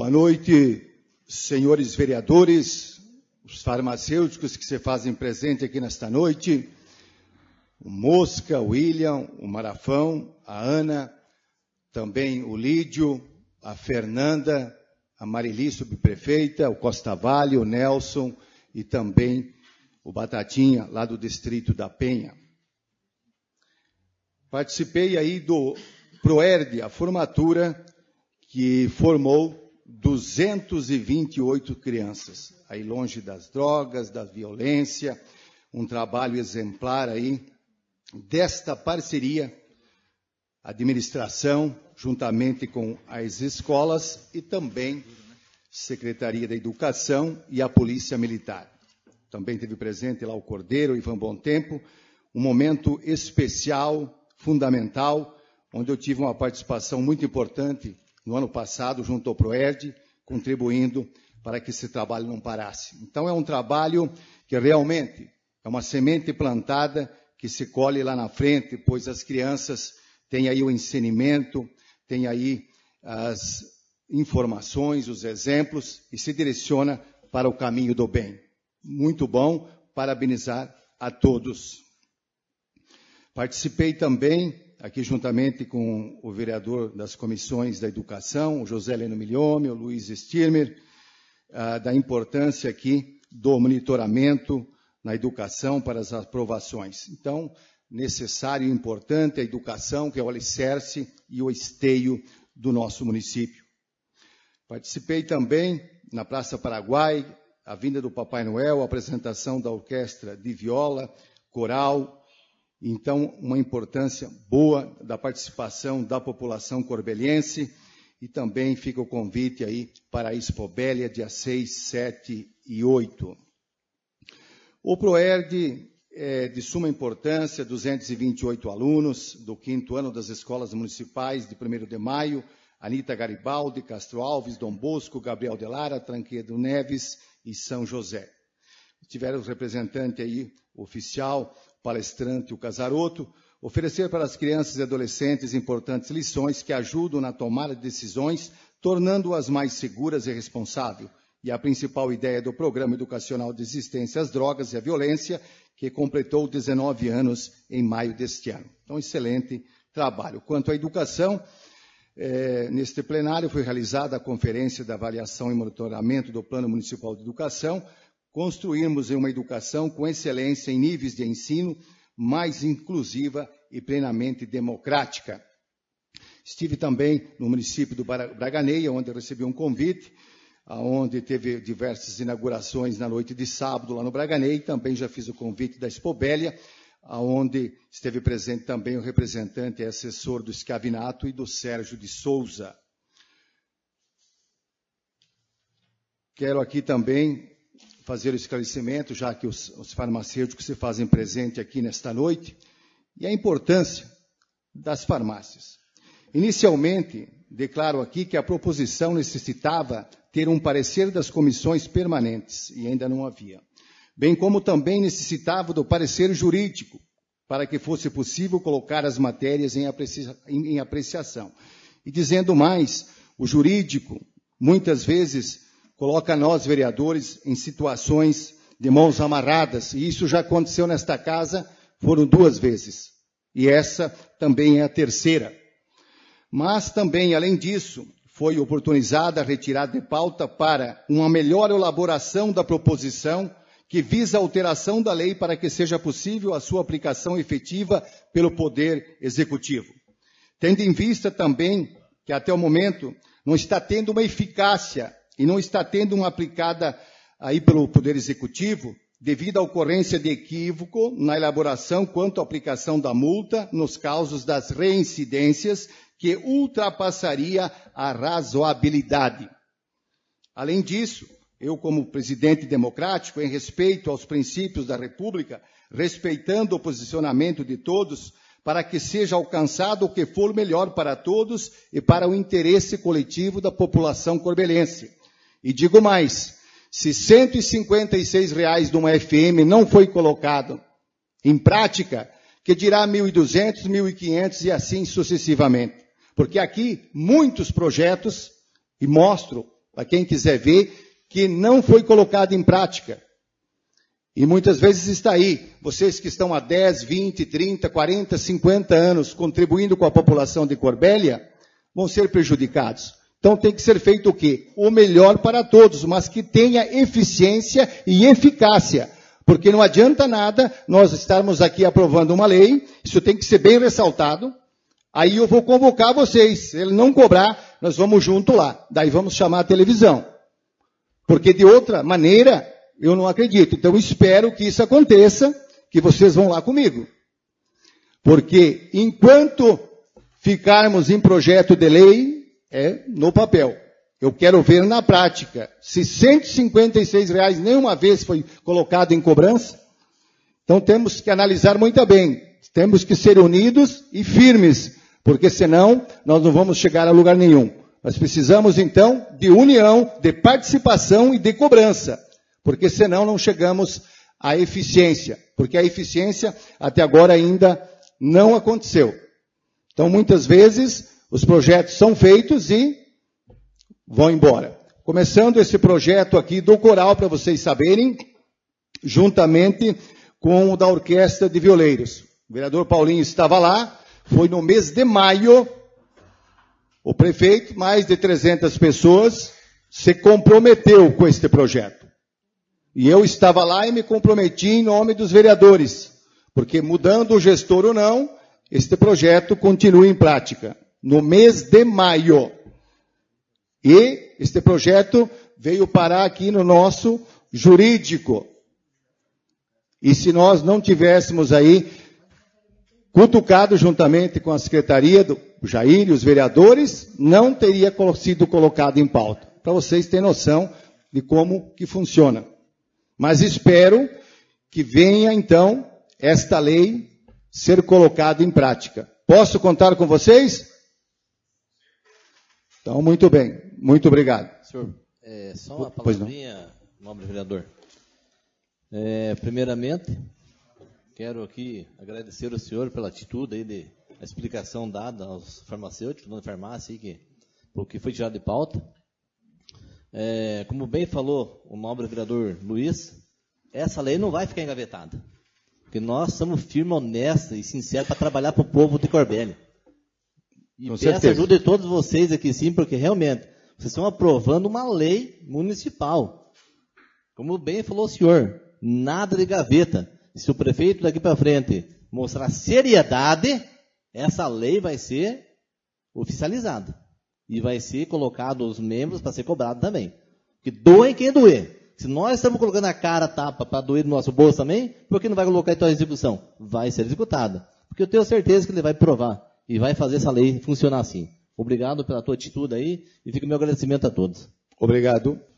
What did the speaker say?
Boa noite, senhores vereadores, os farmacêuticos que se fazem presente aqui nesta noite, o Mosca, o William, o Marafão, a Ana, também o Lídio, a Fernanda, a Marili, subprefeita, o Costa Vale, o Nelson e também o Batatinha, lá do distrito da Penha. Participei aí do ProERD, a formatura que formou 228 crianças, aí longe das drogas, da violência, um trabalho exemplar aí desta parceria, administração, juntamente com as escolas e também Secretaria da Educação e a Polícia Militar. Também teve presente lá o Cordeiro, Ivan Bom Tempo, um momento especial, fundamental, onde eu tive uma participação muito importante no ano passado, junto ao ProERD, contribuindo para que esse trabalho não parasse. Então, é um trabalho que realmente é uma semente plantada que se colhe lá na frente, pois as crianças têm aí o ensinamento, têm aí as informações, os exemplos, e se direciona para o caminho do bem. Muito bom, parabenizar a todos. Participei também, aqui juntamente com o vereador das comissões da educação, o José Leno Miliome, o Luiz Stirmer, da importância aqui do monitoramento na educação para as aprovações. Então, necessário e importante a educação, que é o alicerce e o esteio do nosso município. Participei também na Praça Paraguai, a vinda do Papai Noel, a apresentação da orquestra de viola, coral. Então, uma importância boa da participação da população corbeliense e também fica o convite aí para a Expobélia, dia 6, 7 e 8. O ProERD é de suma importância, 228 alunos do 5º ano das escolas municipais de 1º de maio, Anita Garibaldi, Castro Alves, Dom Bosco, Gabriel de Lara, Tranquedo Neves e São José. Tiveram os representantes aí, o oficial, palestrante, o Casaroto, oferecer para as crianças e adolescentes importantes lições que ajudam na tomada de decisões, tornando-as mais seguras e responsáveis. E a principal ideia do Programa Educacional de Resistência às Drogas e à Violência, que completou 19 anos em maio deste ano. Então, excelente trabalho. Quanto à educação, neste plenário foi realizada a Conferência de Avaliação e Monitoramento do Plano Municipal de Educação, construirmos uma educação com excelência em níveis de ensino, mais inclusiva e plenamente democrática. Estive também no município do Braganeia, onde eu recebi um convite, onde teve diversas inaugurações na noite de sábado lá no Braganeia, e também já fiz o convite da Expobélia, onde esteve presente também o representante e assessor do Escavinato e do Sérgio de Souza. Quero aqui também fazer o esclarecimento, já que os farmacêuticos se fazem presente aqui nesta noite, e a importância das farmácias. Inicialmente, declaro aqui que a proposição necessitava ter um parecer das comissões permanentes, e ainda não havia, bem como também necessitava do parecer jurídico, para que fosse possível colocar as matérias em apreciação. E dizendo mais, o jurídico, muitas vezes, coloca nós, vereadores, em situações de mãos amarradas, e isso já aconteceu nesta casa, foram 2 vezes, e essa também é a terceira. Mas também, além disso, foi oportunizada a retirada de pauta para uma melhor elaboração da proposição que visa a alteração da lei para que seja possível a sua aplicação efetiva pelo Poder Executivo. Tendo em vista também que até o momento não está tendo uma eficácia e não está tendo uma aplicada aí pelo Poder Executivo, devido à ocorrência de equívoco na elaboração quanto à aplicação da multa nos casos das reincidências, que ultrapassaria a razoabilidade. Além disso, eu, como presidente democrático, em respeito aos princípios da República, respeitando o posicionamento de todos, para que seja alcançado o que for melhor para todos e para o interesse coletivo da população corbelense. E digo mais, se R$ 156 de uma FM não foi colocado em prática, que dirá 1.200, 1.500 e assim sucessivamente. Porque aqui muitos projetos, e mostro para quem quiser ver, que não foi colocado em prática. E muitas vezes está aí, vocês que estão há 10, 20, 30, 40, 50 anos contribuindo com a população de Corbélia, vão ser prejudicados. Então tem que ser feito o quê? O melhor para todos, mas que tenha eficiência e eficácia. Porque não adianta nada nós estarmos aqui aprovando uma lei, isso tem que ser bem ressaltado. Aí eu vou convocar vocês, se ele não cobrar, nós vamos junto lá. Daí vamos chamar a televisão. Porque de outra maneira, eu não acredito. Então espero que isso aconteça, que vocês vão lá comigo. Porque enquanto ficarmos em projeto de lei, é no papel. Eu quero ver na prática. Se R$ 156 nenhuma vez foi colocado em cobrança, então temos que analisar muito bem. Temos que ser unidos e firmes, porque senão nós não vamos chegar a lugar nenhum. Nós precisamos, então, de união, de participação e de cobrança, porque senão não chegamos à eficiência, porque a eficiência até agora ainda não aconteceu. Então, muitas vezes, os projetos são feitos e vão embora. Começando esse projeto aqui do coral, para vocês saberem, juntamente com o da Orquestra de Violeiros. O vereador Paulinho estava lá, foi no mês de maio, o prefeito, mais de 300 pessoas, se comprometeu com este projeto. E eu estava lá e me comprometi em nome dos vereadores, porque mudando o gestor ou não, este projeto continua em prática. No mês de maio. E este projeto veio parar aqui no nosso jurídico. E se nós não tivéssemos aí cutucado juntamente com a secretaria do Jair e os vereadores, não teria sido colocado em pauta. Para vocês terem noção de como que funciona. Mas espero que venha, então, esta lei ser colocada em prática. Posso contar com vocês? Então, muito bem. Muito obrigado. Senhor, só uma palavrinha, nobre vereador. Primeiramente, quero aqui agradecer ao senhor pela atitude aí a explicação dada aos farmacêuticos, dono de farmácia, aí, o que foi tirado de pauta. Como bem falou o nobre vereador Luiz, essa lei não vai ficar engavetada. Porque nós somos firmes, honestos e sinceros para trabalhar para o povo de Corbélia. E peço ajuda de todos vocês aqui sim, porque realmente vocês estão aprovando uma lei municipal. Como bem falou o senhor, nada de gaveta. Se o prefeito daqui para frente mostrar seriedade, essa lei vai ser oficializada. E vai ser colocado os membros para ser cobrado também. Porque doem quem doer. Se nós estamos colocando a cara a tapa para doer no nosso bolso também, por que não vai colocar então a execução? Vai ser executada. Porque eu tenho certeza que ele vai provar. E vai fazer essa lei funcionar assim. Obrigado pela tua atitude aí. E fica o meu agradecimento a todos. Obrigado.